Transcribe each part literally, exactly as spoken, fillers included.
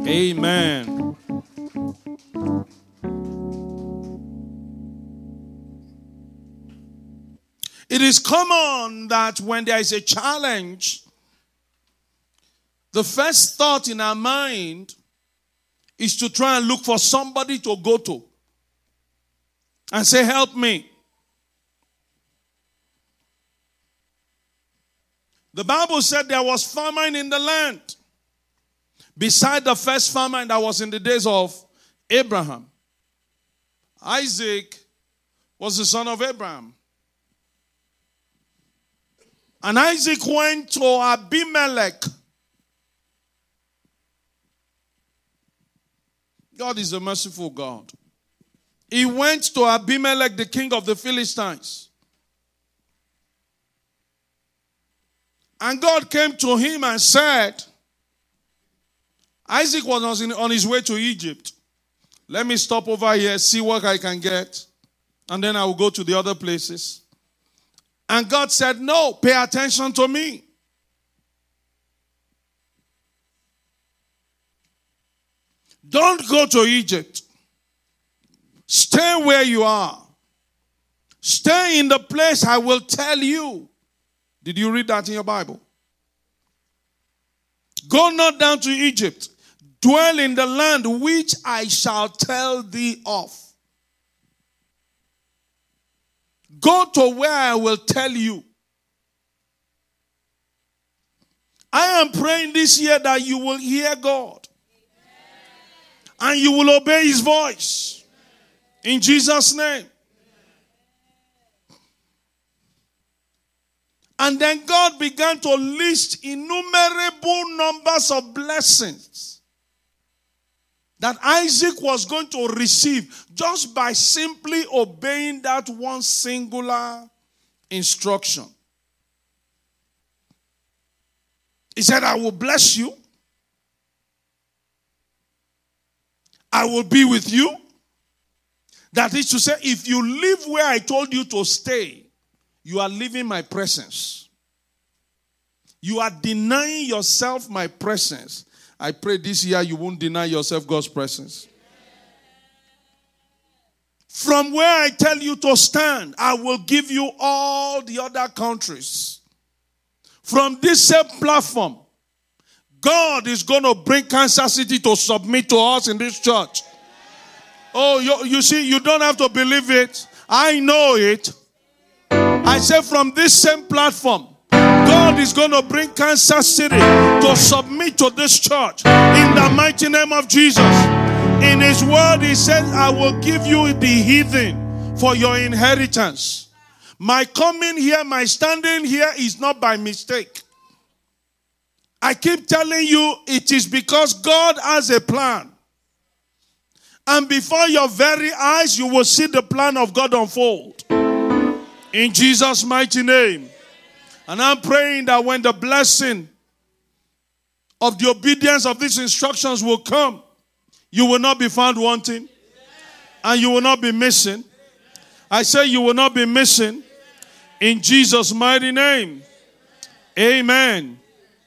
Amen. It is common that when there is a challenge, the first thought in our mind is to try and look for somebody to go to and say, help me. The Bible said there was famine in the land, beside the first famine that was in the days of Abraham. Isaac was the son of Abraham. And Isaac went to Abimelech. God is a merciful God. He went to Abimelech, the king of the Philistines. And God came to him and said, Isaac was on his way to Egypt. Let me stop over here, see what I can get, and then I will go to the other places. And God said, no, pay attention to me. Don't go to Egypt. Stay where you are. Stay in the place I will tell you. Did you read that in your Bible? Go not down to Egypt. Dwell in the land which I shall tell thee of. Go to where I will tell you. I am praying this year that you will hear God. And you will obey his voice. In Jesus' name. And then God began to list innumerable numbers of blessings that Isaac was going to receive just by simply obeying that one singular instruction. He said, I will bless you. I will be with you. That is to say, if you live where I told you to stay, you are leaving my presence. You are denying yourself my presence. I pray this year you won't deny yourself God's presence. From where I tell you to stand, I will give you all the other countries. From this same platform, God is going to bring Kansas City to submit to us in this church. Oh, you, you see, you don't have to believe it. I know it. I say from this same platform, God is going to bring Kansas City to submit to this church in the mighty name of Jesus. In his word, he said, I will give you the heathen for your inheritance. My coming here, my standing here is not by mistake. I keep telling you, it is because God has a plan. And before your very eyes, you will see the plan of God unfold. In Jesus' mighty name. And I'm praying that when the blessing of the obedience of these instructions will come, you will not be found wanting. And you will not be missing. I say you will not be missing. In Jesus' mighty name. Amen.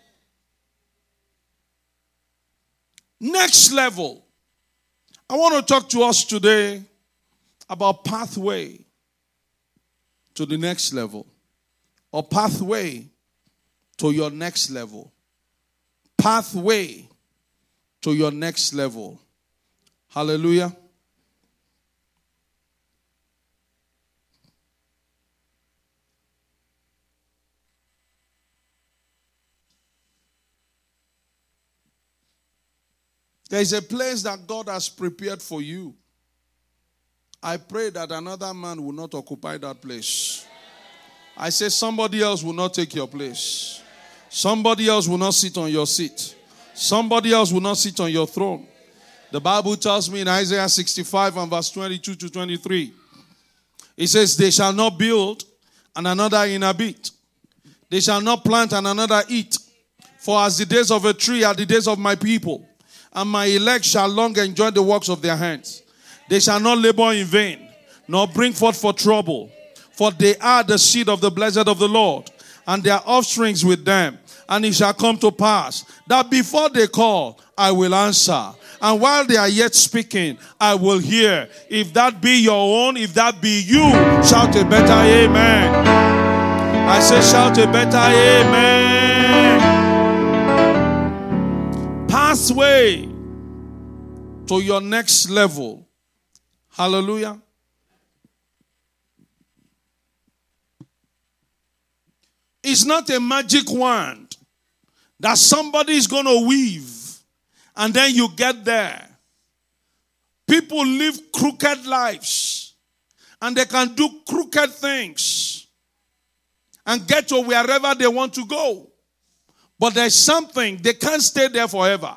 Next level. I want to talk to us today about pathway to the next level. Or pathway to your next level. Pathway to your next level. Hallelujah. There is a place that God has prepared for you. I pray that another man will not occupy that place. I say somebody else will not take your place. Somebody else will not sit on your seat. Somebody else will not sit on your throne. The Bible tells me in Isaiah sixty-five and verse twenty-two to twenty-three. It says, they shall not build and another inhabit. They shall not plant and another eat. For as the days of a tree are the days of my people. And my elect shall long enjoy the works of their hands. They shall not labor in vain, nor bring forth for trouble. For they are the seed of the blessed of the Lord, and their offsprings with them. And it shall come to pass that before they call, I will answer. And while they are yet speaking, I will hear. If that be your own, if that be you, shout a better amen. I say shout a better amen. Pathway to your next level. Hallelujah. It's not a magic wand that somebody is going to weave and then you get there. People live crooked lives and they can do crooked things and get to wherever they want to go. But there's something, they can't stay there forever.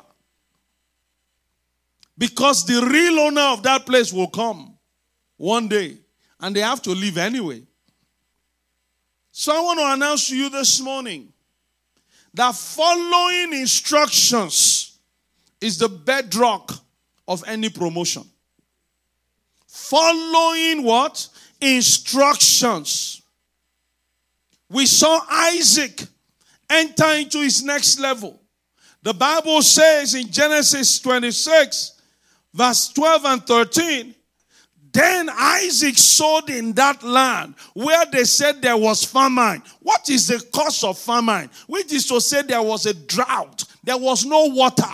Because the real owner of that place will come one day and they have to leave anyway. So I want to announce to you this morning that following instructions is the bedrock of any promotion. Following what? Instructions. We saw Isaac enter into his next level. The Bible says in Genesis twenty-six, verse twelve and thirteen, then Isaac sowed in that land where they said there was famine. What is the cause of famine? Which is to say there was a drought. There was no water.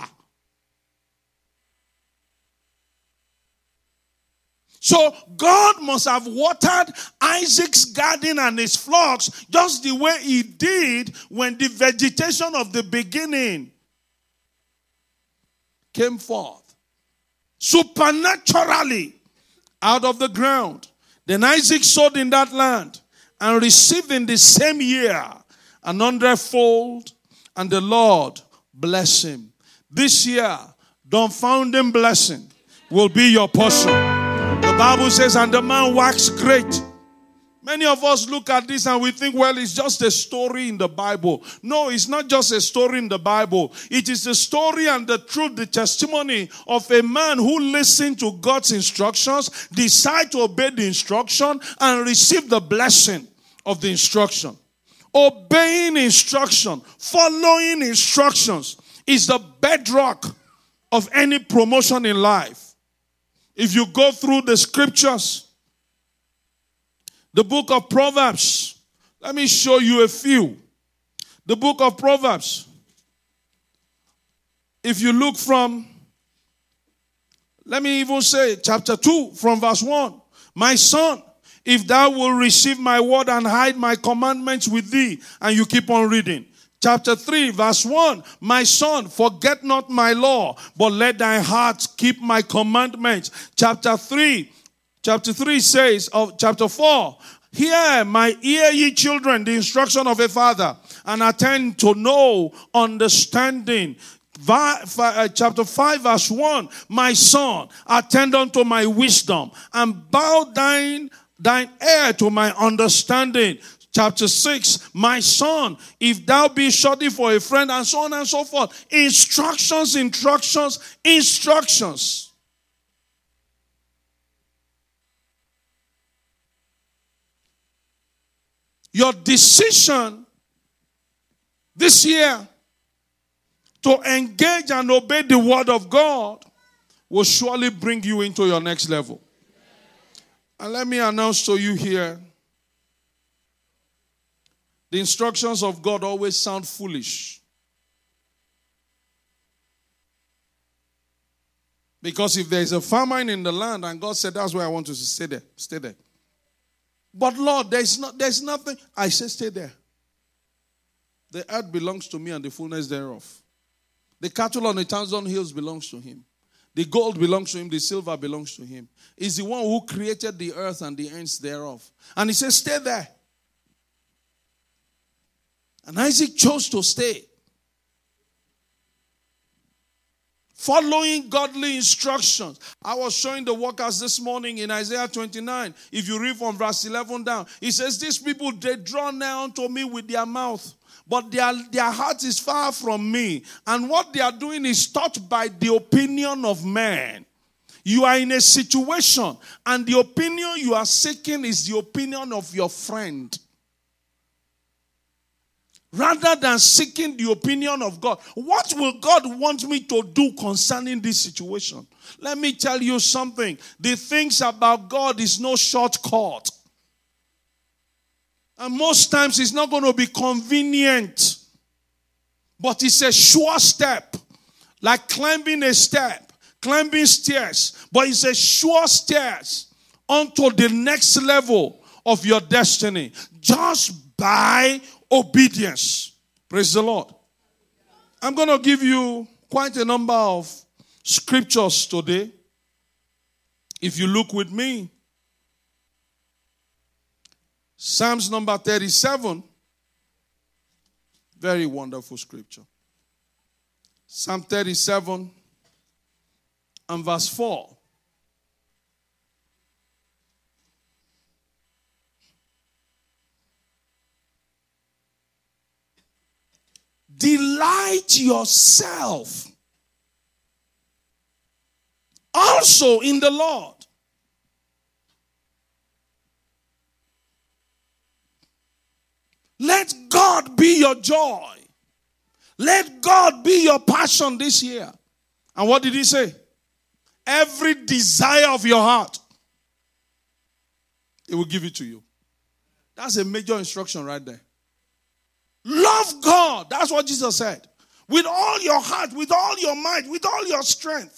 So God must have watered Isaac's garden and his flocks just the way he did when the vegetation of the beginning came forth. Supernaturally out of the ground. Then Isaac sowed in that land and received in the same year an hundredfold, and the Lord bless him. This year, dumbfounding blessing will be your portion. The Bible says, and the man waxed great. Many of us look at this and we think, well, it's just a story in the Bible. No, it's not just a story in the Bible. It is the story and the truth, the testimony of a man who listened to God's instructions, decided to obey the instruction, and receive the blessing of the instruction. Obeying instruction, following instructions is the bedrock of any promotion in life. If you go through the scriptures, the book of Proverbs, let me show you a few. The book of Proverbs, if you look from, let me even say chapter two from verse one. My son, if thou wilt receive my word and hide my commandments with thee, and you keep on reading. Chapter three, verse one, my son, forget not my law, but let thy heart keep my commandments. Chapter three, chapter three says, of chapter four, hear my ear, ye children, the instruction of a father, and attend to know understanding. Chapter five, verse one, my son, attend unto my wisdom, and bow thine, thine ear to my understanding. Chapter six, my son, if thou be shorty for a friend, and so on and so forth. Instructions, instructions, instructions. Your decision this year to engage and obey the word of God will surely bring you into your next level. And let me announce to you here, the instructions of God always sound foolish. Because if there is a famine in the land and God said, that's where I want you to stay there, stay there. But Lord, there's not, there's nothing. I say stay there. The earth belongs to me and the fullness thereof. The cattle on the thousand hills belongs to him. The gold belongs to him. The silver belongs to him. He's the one who created the earth and the ends thereof. And he says, stay there. And Isaac chose to stay. Following godly instructions. I was showing the workers this morning in Isaiah twenty-nine. If you read from verse eleven down, it says, these people, they draw near unto me with their mouth, but their, their heart is far from me. And what they are doing is taught by the opinion of man. You are in a situation, and the opinion you are seeking is the opinion of your friend. rather than seeking the opinion of God. What will God want me to do concerning this situation? Let me tell you something. The things about God is no shortcut. And most times it's not going to be convenient. But it's a sure step. Like climbing a step. Climbing stairs. But it's a sure stairs onto the next level of your destiny. Just by obedience. Praise the Lord. I'm going to give you quite a number of scriptures today. If you look with me. Psalms number thirty-seven. Very wonderful scripture. Psalm thirty-seven and verse four. Delight yourself also in the Lord. Let God be your joy. Let God be your passion this year. And what did he say? Every desire of your heart, he will give it to you. That's a major instruction right there. Love God. That's what Jesus said. With all your heart, with all your might, with all your strength.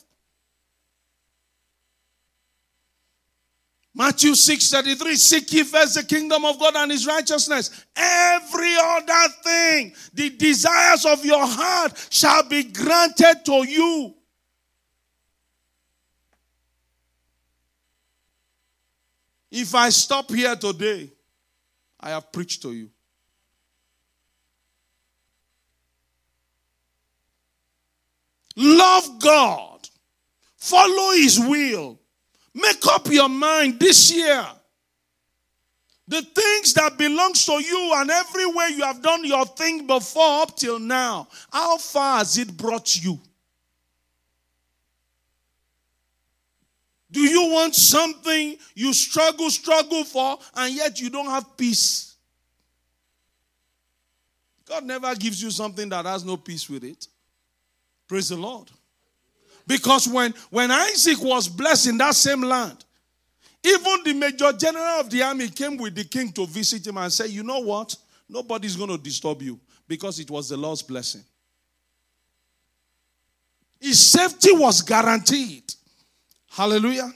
Matthew six thirty-three, seek ye first the kingdom of God and his righteousness. Every other thing, the desires of your heart shall be granted to you. If I stop here today, I have preached to you. Love God. Follow his will. Make up your mind this year. The things that belongs to you and everywhere you have done your thing before up till now, how far has it brought you? Do you want something you struggle, struggle for, and yet you don't have peace? God never gives you something that has no peace with it. Praise the Lord. Because when, when Isaac was blessed in that same land, even the major general of the army came with the king to visit him and said, you know what? Nobody's going to disturb you because it was the Lord's blessing. His safety was guaranteed. Hallelujah.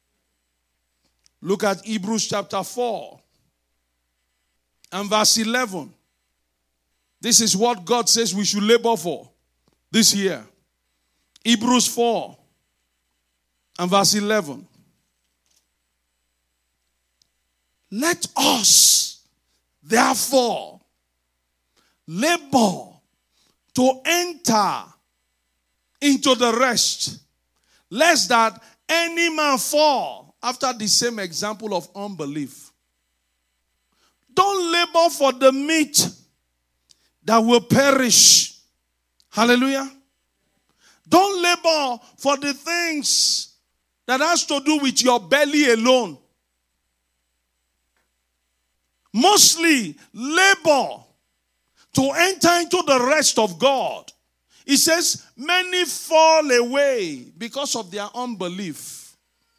Look at Hebrews chapter four and verse eleven. This is what God says we should labor for this year. Hebrews four and verse eleven. Let us, therefore, labor to enter into the rest, lest that any man fall after the same example of unbelief. Don't labor for the meat that will perish. Hallelujah. Don't labor for the things that has to do with your belly alone. Mostly labor to enter into the rest of God. It says, many fall away because of their unbelief.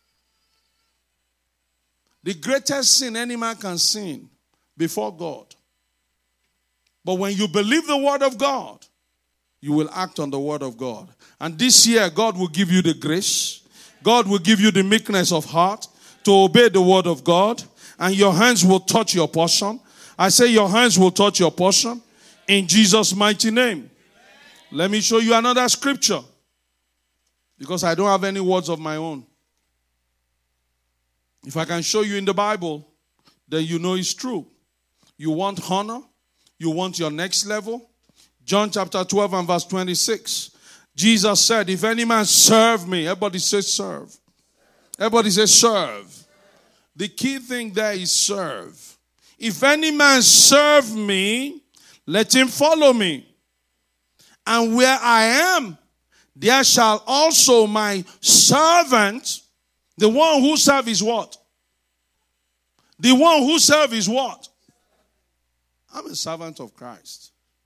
The greatest sin any man can sin before God. But when you believe the word of God, you will act on the word of God. And this year, God will give you the grace. God will give you the meekness of heart to obey the word of God. And your hands will touch your portion. I say your hands will touch your portion. In Jesus' mighty name. Let me show you another scripture. Because I don't have any words of my own. If I can show you in the Bible, then you know it's true. You want honor? You want your next level? John chapter twelve and verse twenty-six. Jesus said, if any man serve me, everybody says serve. Everybody says serve. The key thing there is serve. If any man serve me, let him follow me. And where I am, there shall also my servant, the one who serve is what? The one who serve is what? I'm a servant of Christ.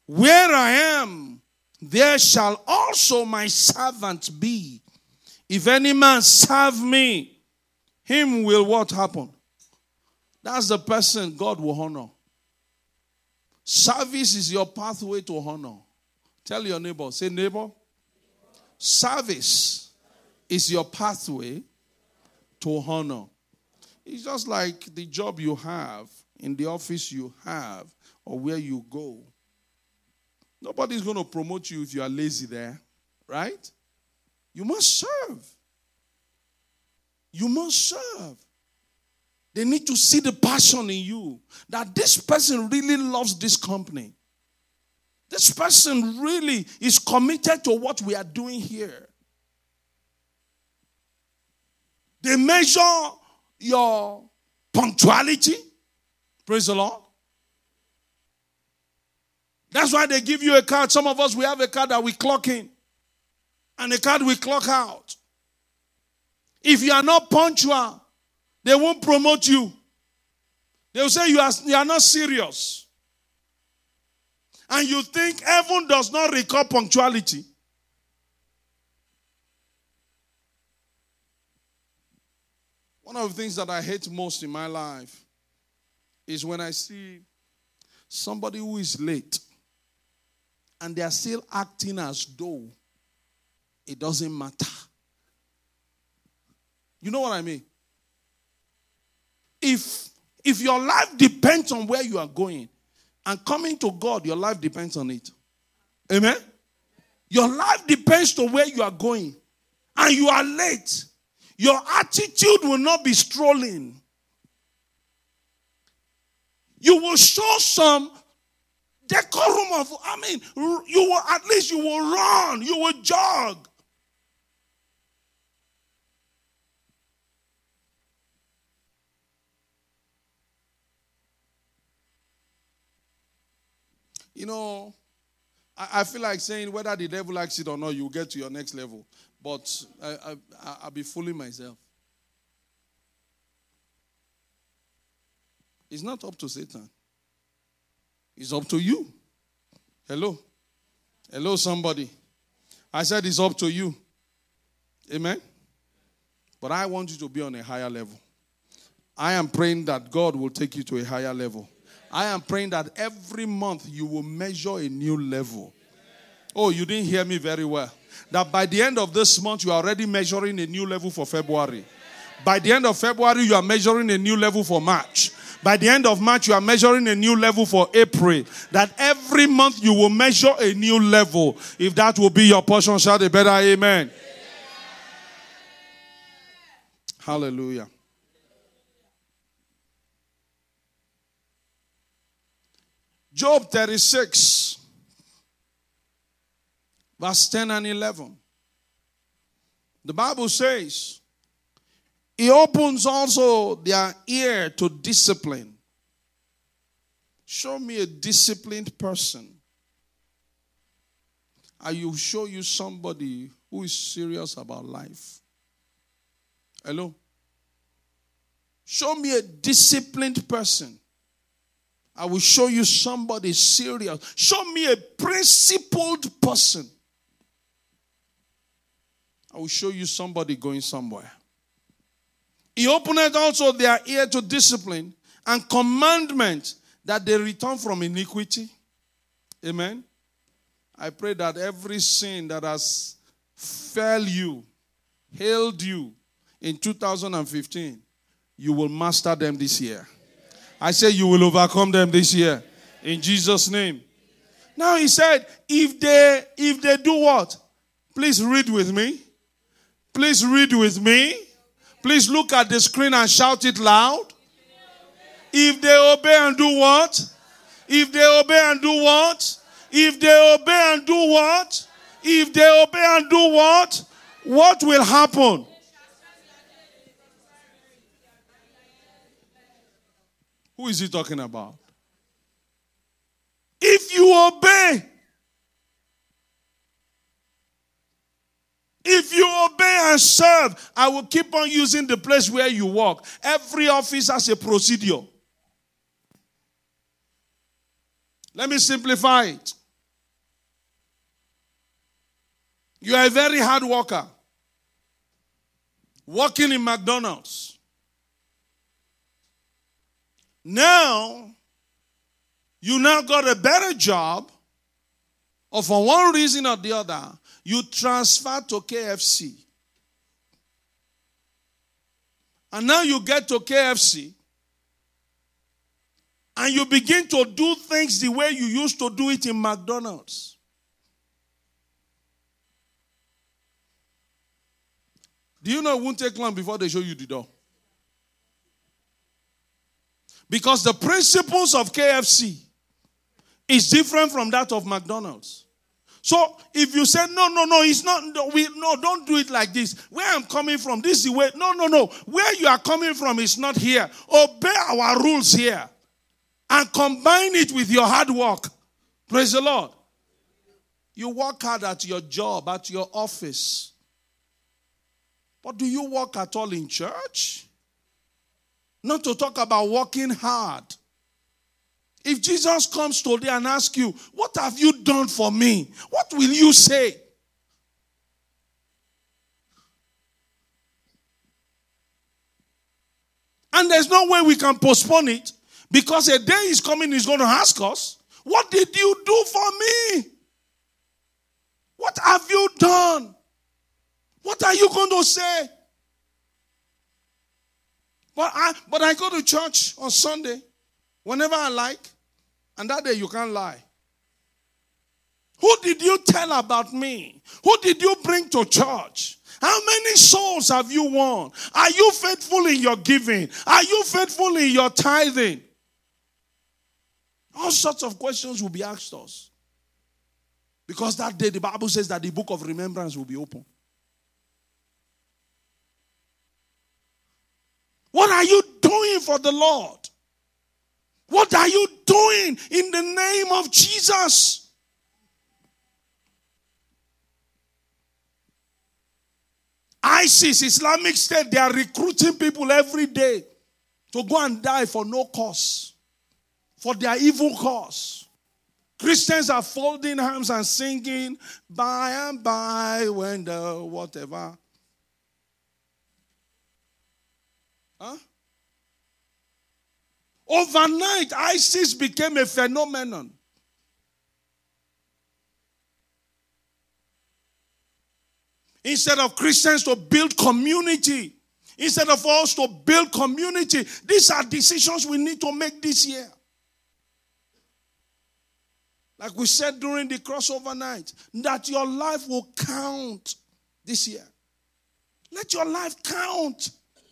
Where I am, there shall also my servant be. If any man serve me, him will what happen? That's the person God will honor. Service is your pathway to honor. Tell your neighbor, say neighbor, service is your pathway to honor. It's just like the job you have, in the office you have, or where you go. Nobody's going to promote you if you are lazy there, right? You must serve. You must serve. They need to see the passion in you, that this person really loves this company. This person really is committed to what we are doing here. They measure your punctuality. Praise the Lord. That's why they give you a card. Some of us, we have a card that we clock in, and a card we clock out. If you are not punctual, they won't promote you. They will say you are, you are not serious. And you think heaven does not record punctuality. One of the things that I hate most in my life is when I see somebody who is late and they are still acting as though it doesn't matter. You know what I mean? If, if your life depends on where you are going, and coming to God, your life depends on it. Amen? Your life depends on where you are going. And you are late. Your attitude will not be strolling. You will show some decorum of, I mean, you will, at least you will run. You will jog. You know, I, I feel like saying whether the devil likes it or not, you'll get to your next level. But I, I, I'll be fooling myself. It's not up to Satan. It's up to you. Hello? Hello, somebody. I said it's up to you. Amen? But I want you to be on a higher level. I am praying that God will take you to a higher level. I am praying that every month you will measure a new level. Oh, you didn't hear me very well. That by the end of this month, you are already measuring a new level for February. By the end of February, you are measuring a new level for March. By the end of March, you are measuring a new level for April. That every month you will measure a new level. If that will be your portion, shout a better amen. Hallelujah. Job thirty-six, verse ten and eleven. The Bible says, He opens also their ear to discipline. Show me a disciplined person. I will show you somebody who is serious about life. Hello? Show me a disciplined person. I will show you somebody serious. Show me a principled person. I will show you somebody going somewhere. He opened also their ear to discipline and commandment that they return from iniquity. Amen. I pray that every sin that has failed you, hailed you in two thousand fifteen, you will master them this year. I say you will overcome them this year. In Jesus' name. Now he said, if they if they do what? Please read with me. Please read with me. Please look at the screen and shout it loud. If they obey and do what? If they obey and do what? If they obey and do what? If they obey and do what? What will happen? Who is he talking about? If you obey, if you obey and serve, I will keep on using the place where you work. Every office has a procedure. Let me simplify it. You are a very hard worker. Working in McDonald's. Now, you now got a better job, or for one reason or the other, you transfer to K F C. And now you get to K F C, and you begin to do things the way you used to do it in McDonald's. Do you know it won't take long before they show you the door? Because the principles of K F C is different from that of McDonald's. So if you say, no, no, no, it's not, no, we, no, don't do it like this. Where I'm coming from, this is the way. No, no, no. Where you are coming from is not here. Obey our rules here. And combine it with your hard work. Praise the Lord. You work hard at your job, at your office. But do you work at all in church? Not to talk about working hard. If Jesus comes today and asks you, what have you done for me? What will you say? And there's no way we can postpone it, because a day is coming, he's going to ask us, what did you do for me? What have you done? What are you going to say? But I, but I go to church on Sunday whenever I like, and that day you can't lie. Who did you tell about me? Who did you bring to church? How many souls have you won? Are you faithful in your giving? Are you faithful in your tithing? All sorts of questions will be asked us. Because that day the Bible says that the book of remembrance will be open. What are you doing for the Lord? What are you doing in the name of Jesus? ISIS, Islamic State, they are recruiting people every day to go and die for no cause, for their evil cause. Christians are folding hands and singing, by and by, when the whatever. Huh? Overnight, ISIS became a phenomenon. Instead of Christians to build community, instead of us to build community, these are decisions we need to make this year. Like we said during the crossover night, that your life will count this year. Let your life count.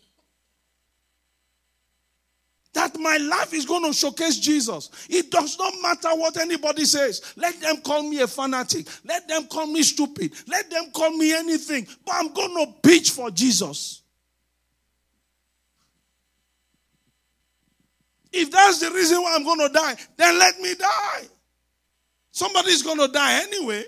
That my life is going to showcase Jesus. It does not matter what anybody says. Let them call me a fanatic. Let them call me stupid. Let them call me anything. But I'm going to preach for Jesus. If that's the reason why I'm going to die, then let me die. Somebody's going to die anyway.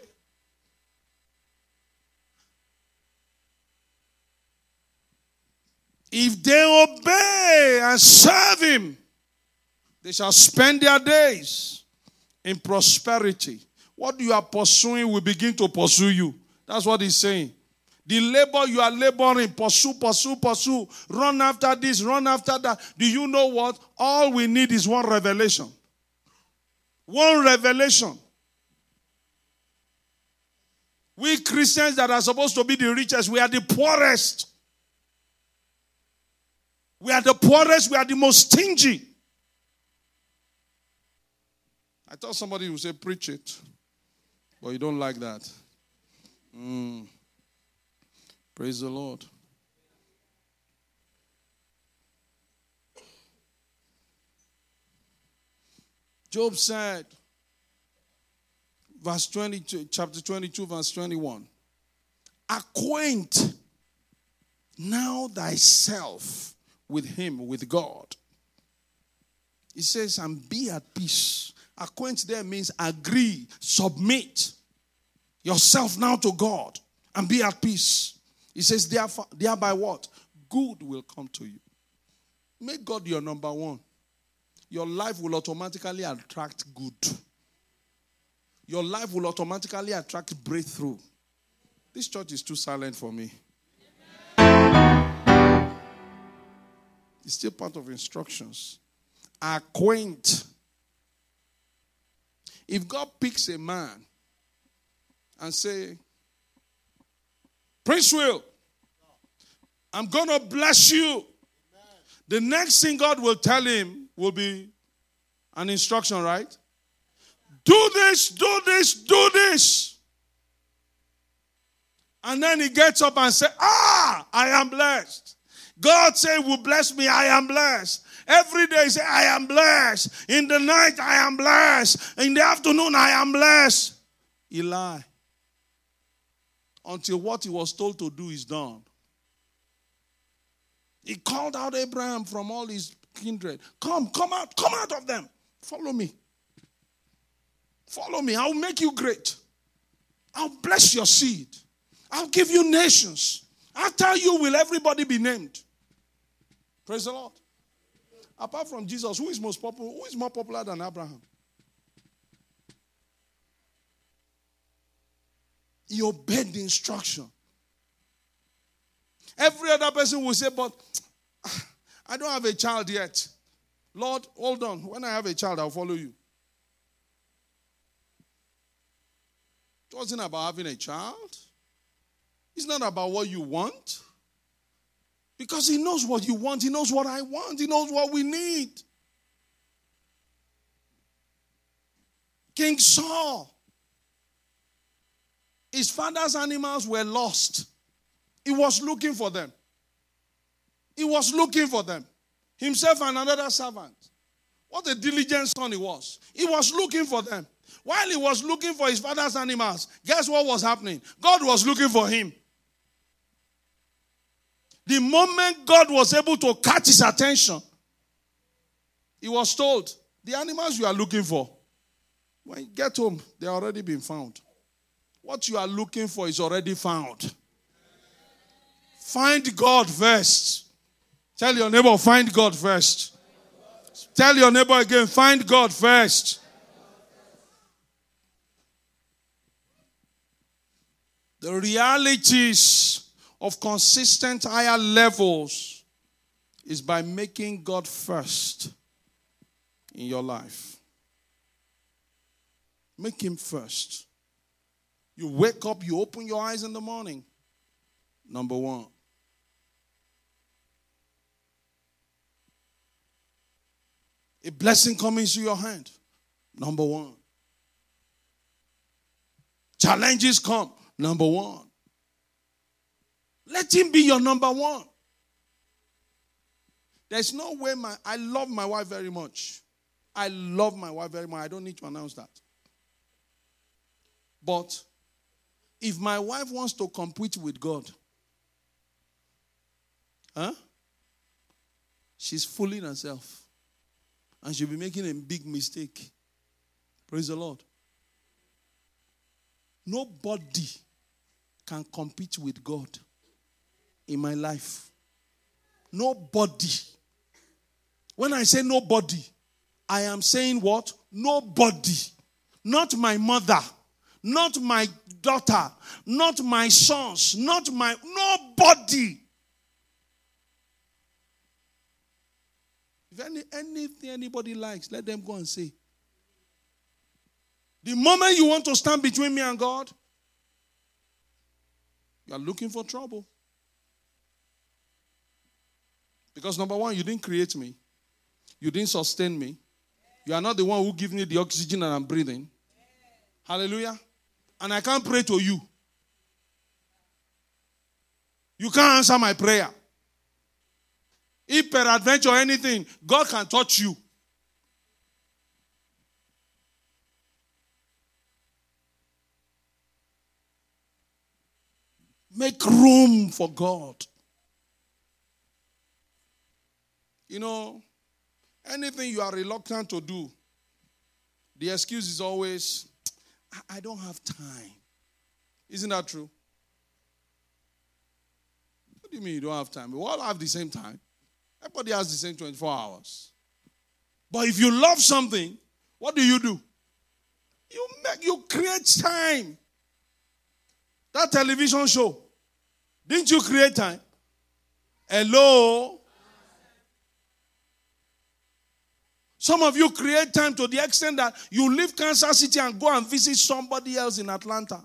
If they obey and serve him, they shall spend their days in prosperity. What you are pursuing will begin to pursue you. That's what he's saying. The labor you are laboring, pursue, pursue, pursue. Run after this, run after that. Do you know what? All we need is one revelation. One revelation. We Christians that are supposed to be the richest, we are the poorest. We are the poorest. We are the most stingy. I thought somebody would say, preach it. But you don't like that. Mm. Praise the Lord. Job said, verse twenty-two, chapter twenty-two, verse twenty-one. Acquaint now thyself with him, with God. He says, and be at peace. Acquaint there means agree, submit yourself now to God and be at peace. He says, therefore, thereby what? Good will come to you. Make God your number one. Your life will automatically attract good. Your life will automatically attract breakthrough. This church is too silent for me. It's still part of instructions. Acquaint. If God picks a man and say, Prince Will, I'm going to bless you. The next thing God will tell him will be an instruction, right? Do this, do this, do this. And then he gets up and says, ah, I am blessed. God said, will bless me, I am blessed. Every day, say, I am blessed. In the night, I am blessed. In the afternoon, I am blessed. He lied. Until what he was told to do is done. He called out Abraham from all his kindred. Come, come out, come out of them. Follow me. Follow me. I'll make you great. I'll bless your seed. I'll give you nations. After you will everybody be named. Praise the Lord. Apart from Jesus, who is most popular? Who is more popular than Abraham? He obeyed the instruction. Every other person will say, but I don't have a child yet. Lord, hold on. When I have a child, I'll follow you. It wasn't about having a child. It's not about what you want. Because he knows what you want. He knows what I want. He knows what we need. King Saul. His father's animals were lost. He was looking for them. He was looking for them. Himself and another servant. What a diligent son he was. He was looking for them. While he was looking for his father's animals, guess what was happening? God was looking for him. The moment God was able to catch his attention, he was told, the animals you are looking for, when you get home, they are already been found. What you are looking for is already found. Find God first. Tell your neighbor, find God first. Tell your neighbor again, find God first. The realities of consistent higher levels is by making God first in your life. Make him first. You wake up, you open your eyes in the morning. Number one. A blessing coming to your hand. Number one. Challenges come. Number one. Let him be your number one. There's no way my... I love my wife very much. I love my wife very much. I don't need to announce that. But if my wife wants to compete with God, huh? She's fooling herself. And she'll be making a big mistake. Praise the Lord. Nobody can compete with God in my life. Nobody. When I say nobody, I am saying what? Nobody. Not my mother. Not my daughter. Not my sons. Not my... Nobody. If any, anything anybody likes, let them go and say. The moment you want to stand between me and God, you are looking for trouble. Because number one, you didn't create me. You didn't sustain me. You are not the one who gives me the oxygen that I'm breathing. Hallelujah. And I can't pray to you. You can't answer my prayer. If peradventure anything, God can touch you. Make room for God. You know, anything you are reluctant to do, the excuse is always, I don't have time. Isn't that true? What do you mean you don't have time? We all have the same time. Everybody has the same twenty-four hours. But if you love something, what do you do? You make, you create time. That television show. Didn't you create time? Hello? Some of you create time to the extent that you leave Kansas City and go and visit somebody else in Atlanta.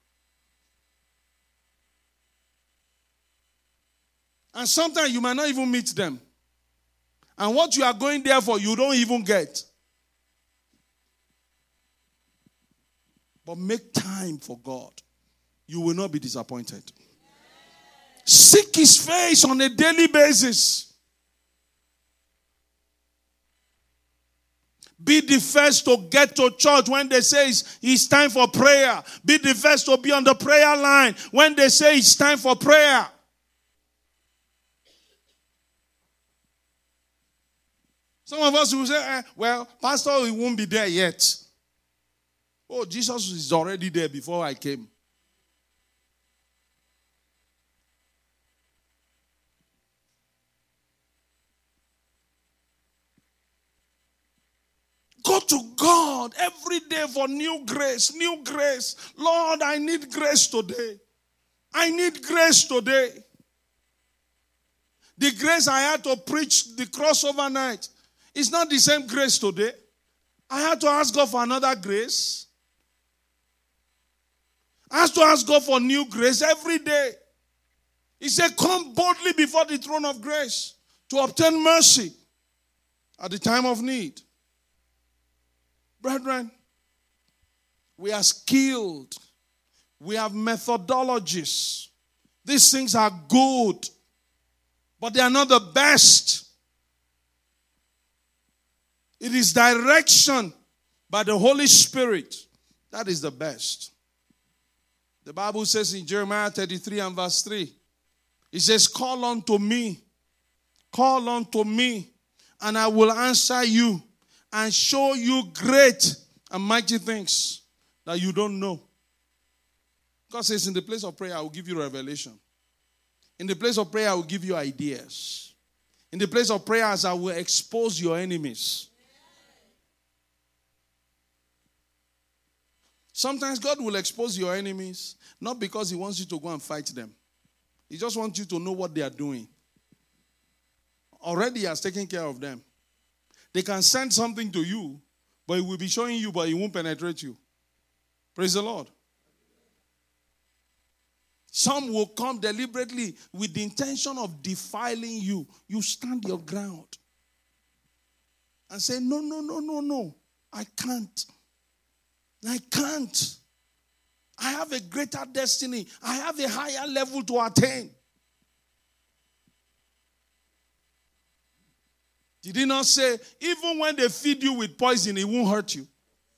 And sometimes you might not even meet them. And what you are going there for, you don't even get. But make time for God. You will not be disappointed. Seek His face on a daily basis. Be the first to get to church when they say it's, it's time for prayer. Be the first to be on the prayer line when they say it's time for prayer. Some of us will say, eh, well, Pastor, he won't be there yet. Oh, Jesus is already there before I came. Go to God every day for new grace, new grace. Lord, I need grace today. I need grace today. The grace I had to preach the crossover night is not the same grace today. I had to ask God for another grace. I have to ask God for new grace every day. He said, come boldly before the throne of grace to obtain mercy at the time of need. Brethren, we are skilled. We have methodologies. These things are good, but they are not the best. It is direction by the Holy Spirit that is the best. The Bible says in Jeremiah thirty-three and verse three, it says, call unto me, call unto me, and I will answer you and show you great and mighty things that you don't know. God says, in the place of prayer, I will give you revelation. In the place of prayer, I will give you ideas. In the place of prayers, I will expose your enemies. Sometimes God will expose your enemies, not because He wants you to go and fight them. He just wants you to know what they are doing. Already He has taken care of them. They can send something to you, but He will be showing you, but He won't penetrate you. Praise the Lord. Some will come deliberately with the intention of defiling you. You stand your ground and say, no, no, no, no, no. I can't. I can't. I have a greater destiny. I have a higher level to attain. Did He not say, even when they feed you with poison, it won't hurt you?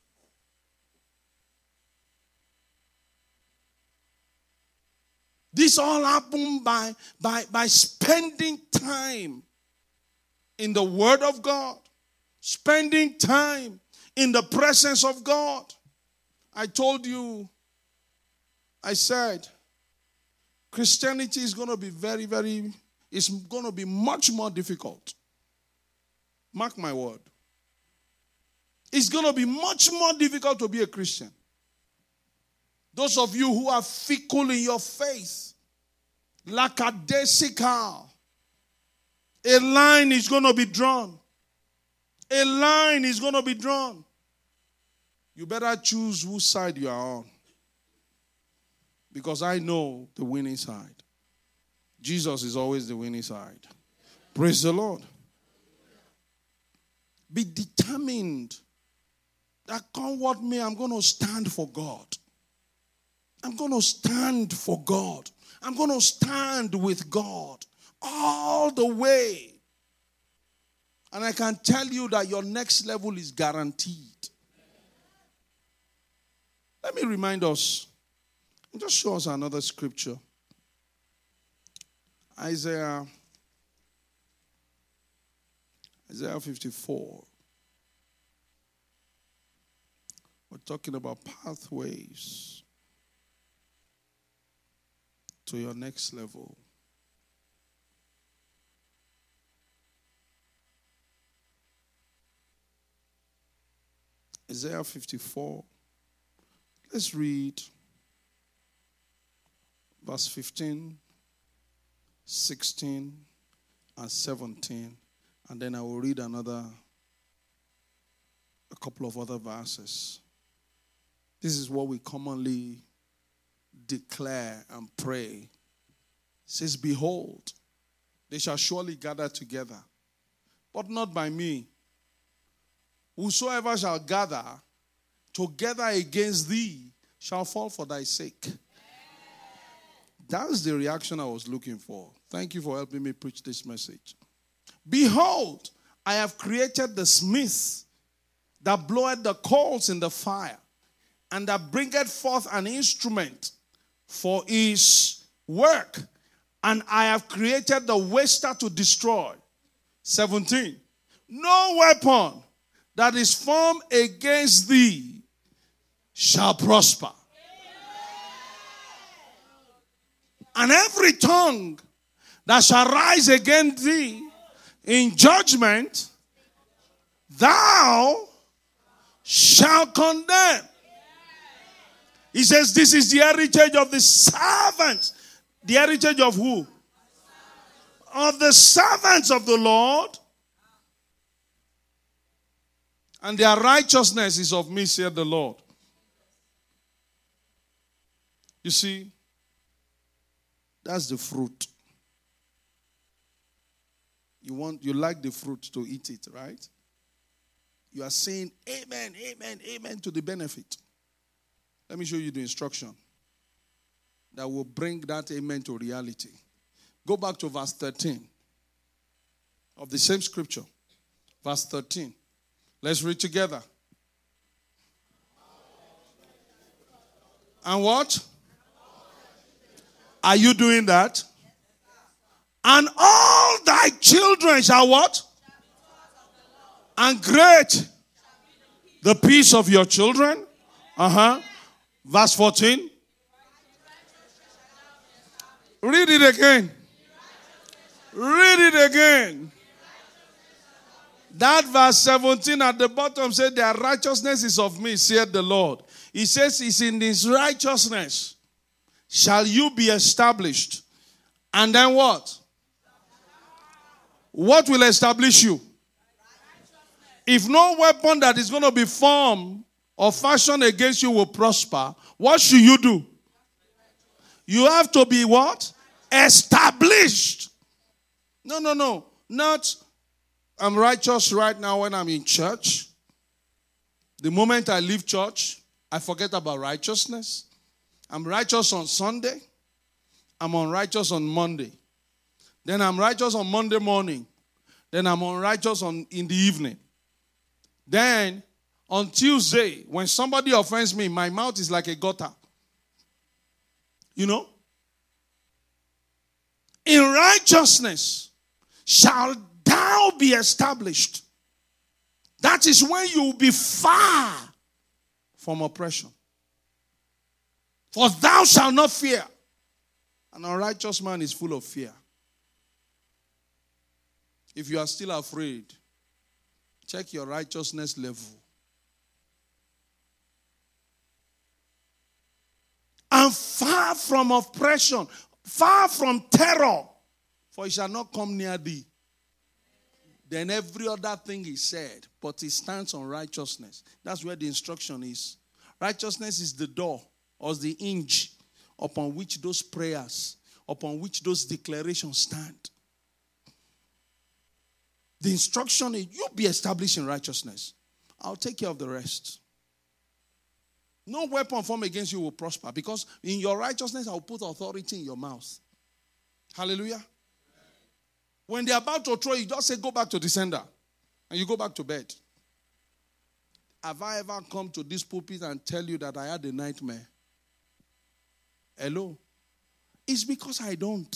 This all happened by, by, by spending time in the Word of God, spending time in the presence of God. I told you, I said, Christianity is going to be very, very, it's going to be much more difficult. Mark my word. It's going to be much more difficult to be a Christian. Those of you who are fickle in your faith, lackadaisical, a line is going to be drawn. A line is going to be drawn. You better choose whose side you are on. Because I know the winning side. Jesus is always the winning side. Praise the Lord. Be determined that come what may, I'm going to stand for God. I'm going to stand for God. I'm going to stand with God all the way. And I can tell you that your next level is guaranteed. Let me remind us. Just show us another scripture. Isaiah, Isaiah fifty-four. We're talking about pathways to your next level. Isaiah fifty-four. Let's read verse fifteen, sixteen, and seventeen. And then I will read another, a couple of other verses. This is what we commonly declare and pray. It says, behold, they shall surely gather together, but not by me. Whosoever shall gather together against thee shall fall for thy sake. That's the reaction I was looking for. Thank you for helping me preach this message. Behold, I have created the smith that bloweth the coals in the fire, and that bringeth forth an instrument for his work. And I have created the waster to destroy. seventeen. No weapon that is formed against thee shall prosper. And every tongue that shall rise against thee in judgment, thou shalt condemn. He says, this is the heritage of the servants. The heritage of who? Of the servants of the Lord. And their righteousness is of me, saith the Lord. You see, that's the fruit. You want, you like the fruit to eat it, right? You are saying amen, amen, amen to the benefit. Let me show you the instruction that will bring that amen to reality. Go back to verse thirteen of the same scripture. Verse thirteen. Let's read together. And what? Are you doing that? And all thy children shall what? And great the peace of your children. Uh-huh. Verse fourteen. Read it again. Read it again. That verse seventeen at the bottom said, their righteousness is of me, said the Lord. He says, it's in his righteousness shall you be established. And then what? What will establish you? If no weapon that is going to be formed or fashioned against you will prosper, what should you do? You have to be what? Established. No, no, no. Not, I'm righteous right now when I'm in church. The moment I leave church, I forget about righteousness. I'm righteous on Sunday. I'm unrighteous on Monday. Then I'm righteous on Monday morning. Then I'm unrighteous on in the evening. Then on Tuesday, when somebody offends me, my mouth is like a gutter. You know? In righteousness shall thou be established. That is when you will be far from oppression. For thou shalt not fear. An unrighteous man is full of fear. If you are still afraid, check your righteousness level. And far from oppression, far from terror, for it shall not come near thee. Then every other thing is said, but it stands on righteousness. That's where the instruction is. Righteousness is the door or the hinge upon which those prayers, upon which those declarations stand. The instruction is, you be established in righteousness. I'll take care of the rest. No weapon formed against you will prosper, because in your righteousness, I'll put authority in your mouth. Hallelujah. When they're about to throw you, just say, go back to the sender. And you go back to bed. Have I ever come to this pulpit and tell you that I had a nightmare? Hello? It's because I don't.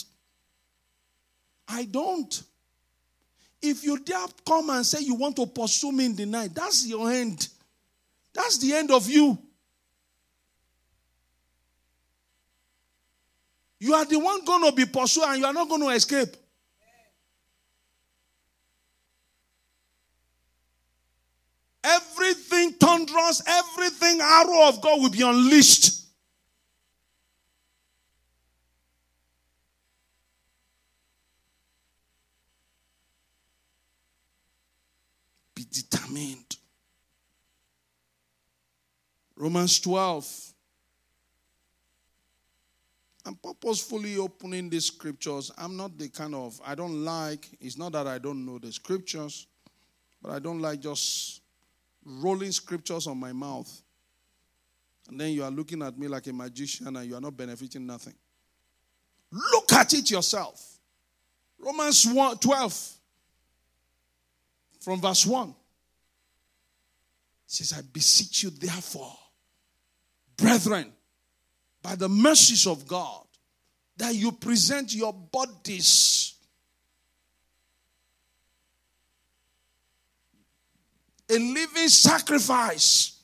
I don't. If you dare come and say you want to pursue me in the night, that's your end. That's the end of you. You are the one going to be pursued and you are not going to escape. Everything thunderous, everything arrow of God will be unleashed. determined. Romans twelve. I'm purposefully opening these scriptures. I'm not the kind of, I don't like, it's not that I don't know the scriptures, but I don't like just rolling scriptures on my mouth. And then you are looking at me like a magician and you are not benefiting nothing. Look at it yourself. Romans twelve, from verse one. It says, I beseech you therefore, brethren, by the mercies of God, that you present your bodies a living sacrifice.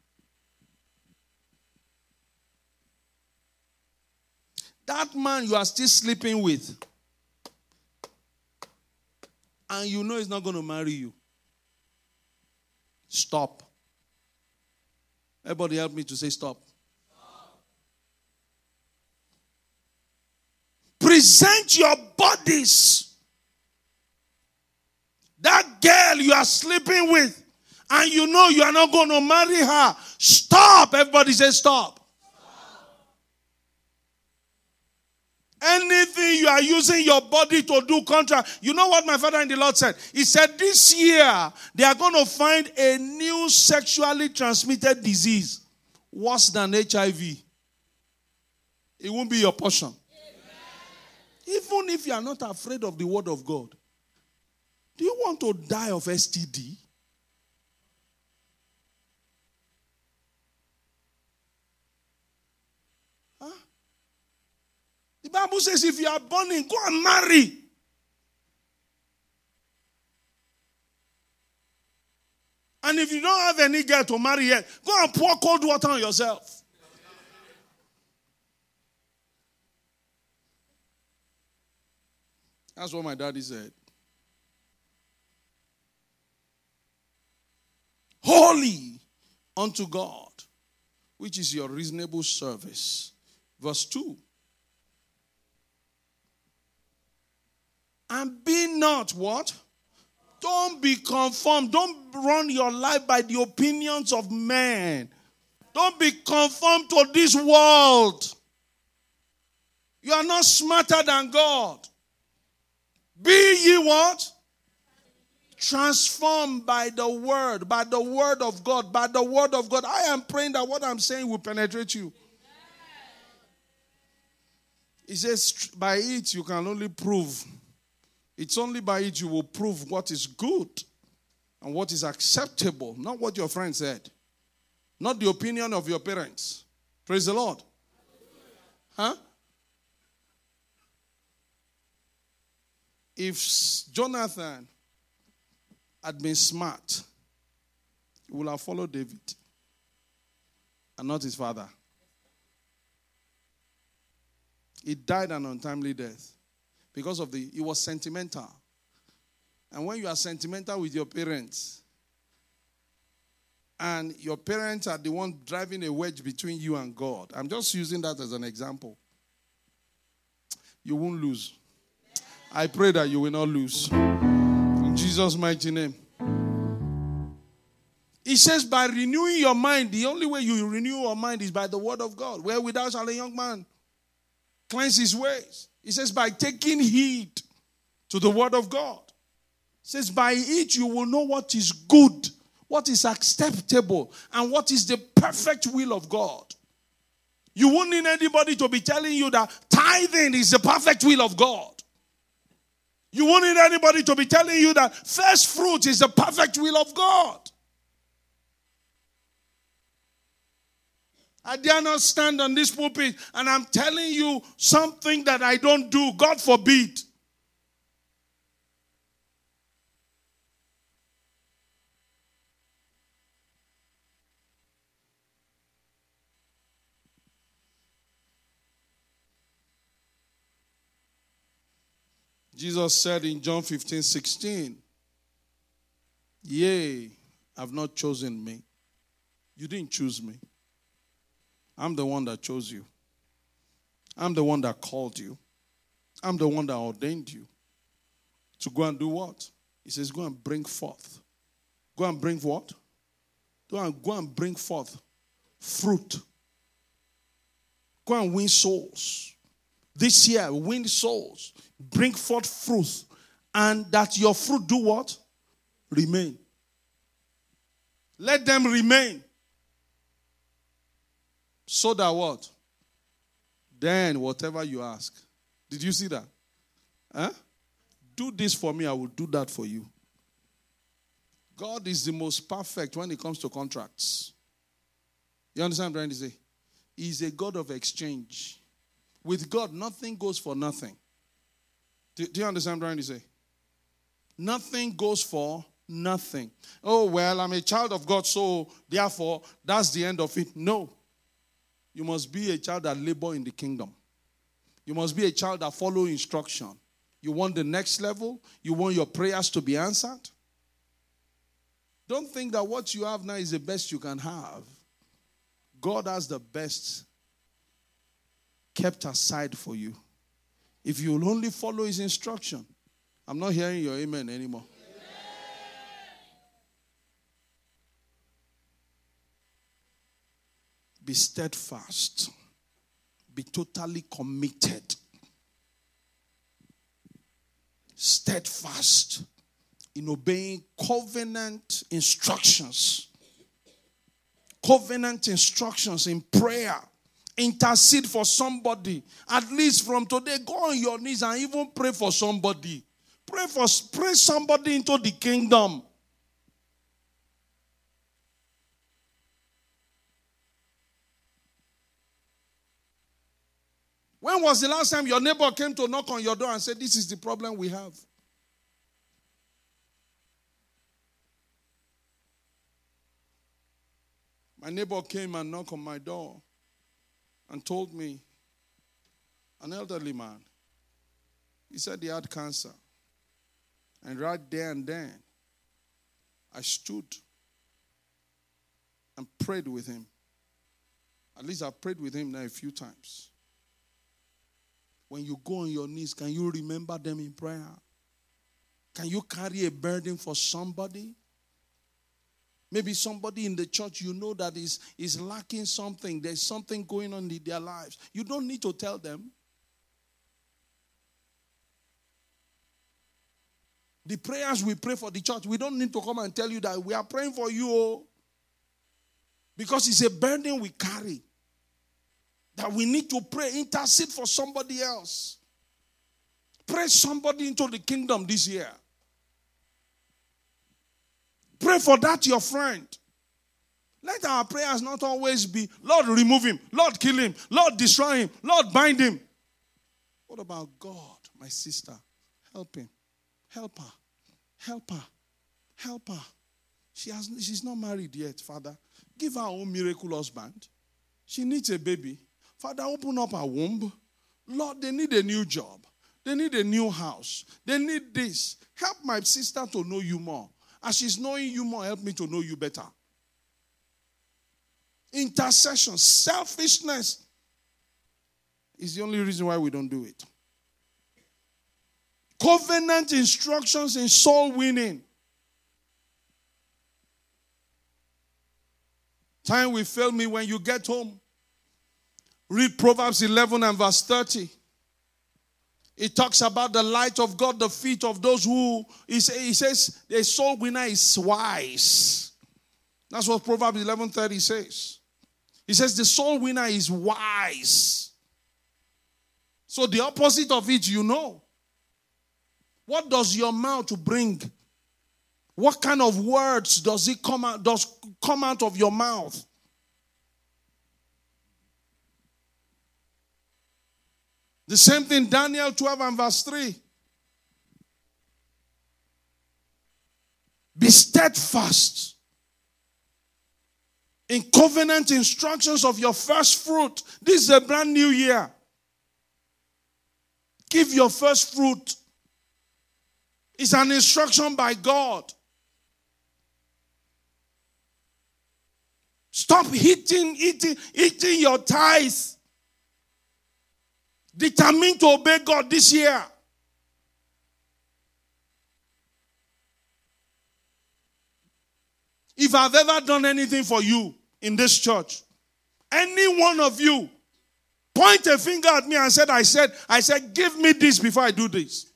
That man you are still sleeping with, and you know he's not going to marry you. Stop. Everybody help me to say stop. Present your bodies. That girl you are sleeping with, and you know you are not going to marry her. Stop. Everybody say stop. Anything you are using your body to do contra. You know what my father in the Lord said? He said this year they are going to find a new sexually transmitted disease worse than H I V. It won't be your portion. Even if you are not afraid of the word of God, do you want to die of S T D? Huh? The Bible says if you are burning, go and marry. And if you don't have any girl to marry yet, go and pour cold water on yourself. That's what my daddy said. Holy unto God, which is your reasonable service. Verse two. And be not what? Don't be conformed. Don't run your life by the opinions of men. Don't be conformed to this world. You are not smarter than God. Be ye what? Transformed by the word, by the word of God, by the word of God. I am praying that what I'm saying will penetrate you. He says, by it you can only prove. It's only by it you will prove what is good and what is acceptable. Not what your friend said. Not the opinion of your parents. Praise the Lord. Huh? If Jonathan had been smart, he would have followed David and not his father. He died an untimely death because of the, he was sentimental. And when you are sentimental with your parents, and your parents are the one driving a wedge between you and God, I'm just using that as an example, you won't lose. I pray that you will not lose. In Jesus' mighty name. He says, by renewing your mind, the only way you renew your mind is by the word of God. Wherewithal shall a young man cleanse his ways. He says, by taking heed to the word of God. He says, by it you will know what is good, what is acceptable, and what is the perfect will of God. You won't need anybody to be telling you that tithing is the perfect will of God. You won't need anybody to be telling you that first fruit is the perfect will of God. I dare not stand on this pulpit and I'm telling you something that I don't do. God forbid. Jesus said in John fifteen sixteen, yea, have not chosen me. You didn't choose me. I'm the one that chose you. I'm the one that called you. I'm the one that ordained you. To go and do what? He says, go and bring forth Go and bring what? Go and, go and bring forth fruit. Go and win souls. This year, win souls. Bring forth fruit. And that your fruit do what? Remain. Let them remain. So that what? Then whatever you ask. Did you see that? Huh? Do this for me, I will do that for you. God is the most perfect when it comes to contracts. You understand what I'm trying to say? He's a God of exchange. With God, nothing goes for nothing. Do, do you understand what I'm trying to say? Nothing goes for nothing. Oh, well, I'm a child of God, so therefore, that's the end of it. No. You must be a child that labor in the kingdom. You must be a child that follow instruction. You want the next level? You want your prayers to be answered? Don't think that what you have now is the best you can have. God has the best kept aside for you. If you will only follow his instruction. I'm not hearing your amen anymore. Amen. Be steadfast. Be totally committed. Steadfast in obeying covenant instructions. Covenant instructions in prayer. Intercede for somebody. At least from today, go on your knees and even pray for somebody. Pray for pray somebody into the kingdom. When was the last time your neighbor came to knock on your door and said, this is the problem we have? My neighbor came and knocked on my door and told me, an elderly man, he said he had cancer. And right there and then, I stood and prayed with him. At least I've prayed with him now a few times. When you go on your knees, can you remember them in prayer? Can you carry a burden for somebody? Maybe somebody in the church you know that is, is lacking something. There's something going on in their lives. You don't need to tell them. The prayers we pray for the church, we don't need to come and tell you that we are praying for you. Because it's a burden we carry. That we need to pray, intercede for somebody else. Pray somebody into the kingdom this year. Pray for that your friend. Let our prayers not always be, Lord, remove him. Lord, kill him. Lord, destroy him. Lord, bind him. What about God, my sister? Help him. Help her. Help her. Help her. She has, she's not married yet, Father. Give her own miracle husband. She needs a baby. Father, open up her womb. Lord, they need a new job. They need a new house. They need this. Help my sister to know you more. As she's knowing you more, help me to know you better. Intercession, selfishness is the only reason why we don't do it. Covenant instructions in soul winning. Time will fail me when you get home. Read Proverbs eleven and verse thirty. It talks about the light of God, the feet of those who, he says, a soul winner is wise. That's what Proverbs eleven thirty says. He says the soul winner is wise. So the opposite of it, you know. What does your mouth bring? What kind of words does it come out, does come out of your mouth? The same thing, Daniel twelve and verse three. Be steadfast in covenant instructions of your first fruit. This is a brand new year. Give your first fruit. It's an instruction by God. Stop eating, eating, eating your tithes. Determined to obey God this year. If I've ever done anything for you in this church, any one of you point a finger at me and said, I said, I said, give me this before I do this.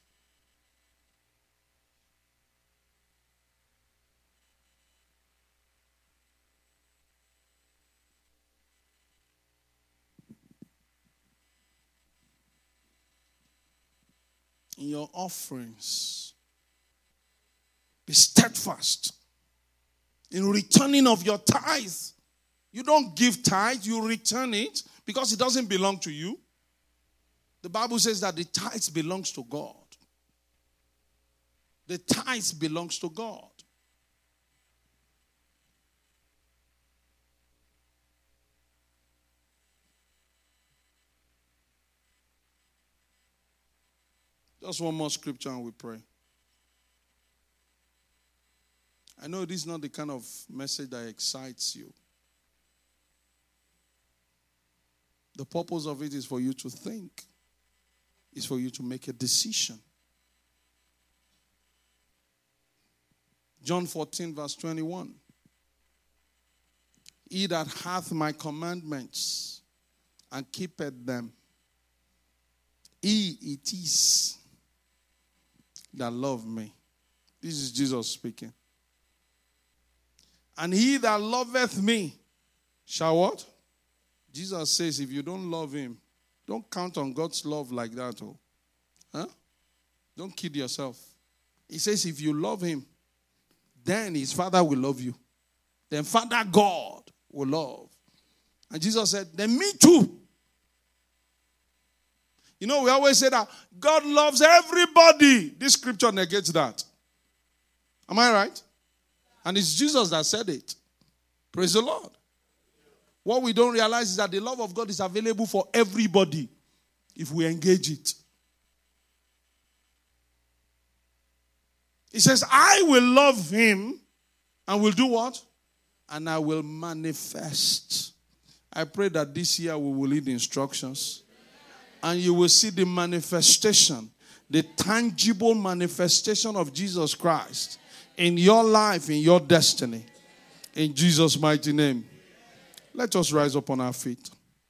In your offerings, be steadfast in returning of your tithe. You don't give tithe, you return it because it doesn't belong to you. The Bible says that the tithe belongs to God. The tithe belongs to God. Just one more scripture and we pray. I know this is not the kind of message that excites you. The purpose of it is for you to think. It's for you to make a decision. John fourteen verse twenty-one. He that hath my commandments and keepeth them, he it is that love me. This is Jesus speaking. And he that loveth me shall what? Jesus says if you don't love him, don't count on God's love like that. Oh. Huh? Don't kid yourself. He says if you love him, then his Father will love you. Then Father God will love. And Jesus said, then me too. You know, we always say that God loves everybody. This scripture negates that. Am I right? And it's Jesus that said it. Praise the Lord. What we don't realize is that the love of God is available for everybody if we engage it. He says, I will love him and will do what? And I will manifest. I pray that this year we will read instructions. And you will see the manifestation, the tangible manifestation of Jesus Christ in your life, in your destiny. In Jesus' mighty name. Let us rise up on our feet.